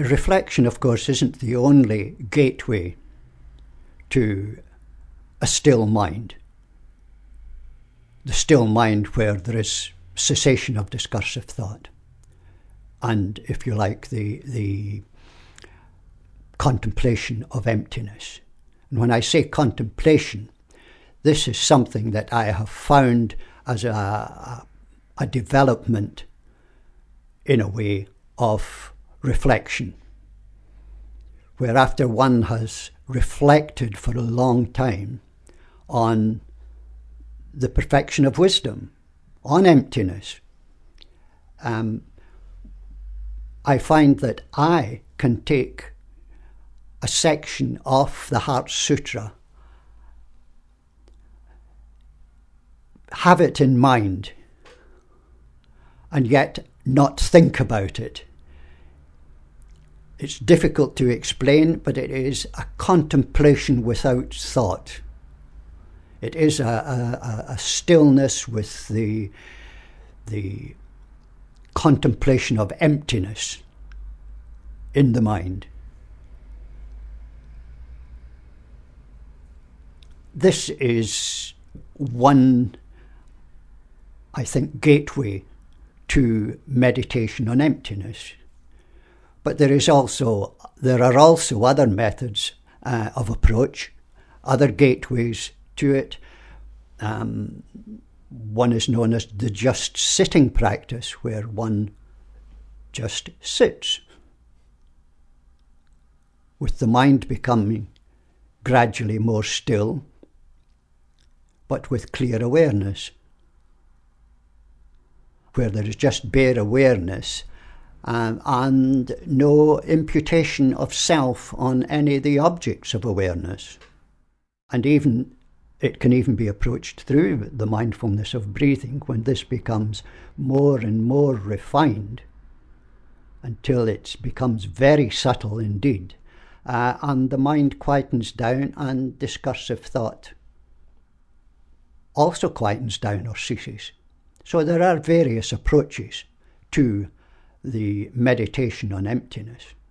reflection, of course, isn't the only gateway to a still mind. The still mind where there is cessation of discursive thought. And, if you like, the contemplation of emptiness. And when I say contemplation, this is something that I have found as a development, in a way, of reflection, where after one has reflected for a long time on the perfection of wisdom, on emptiness, I find that I can take a section of the Heart Sutra, have it in mind, and yet not think about it. It's difficult to explain, but it is a contemplation without thought. It is a stillness with the contemplation of emptiness in the mind. This is one, I think, gateway to meditation on emptiness. But there are also other methods of approach, other gateways to it. One is known as the just sitting practice, where one just sits, with the mind becoming gradually more still, but with clear awareness, where there is just bare awareness and no imputation of self on any of the objects of awareness. And it can even be approached through the mindfulness of breathing, when this becomes more and more refined until it becomes very subtle indeed, and the mind quietens down and discursive thought also quietens down or ceases. So there are various approaches to the meditation on emptiness.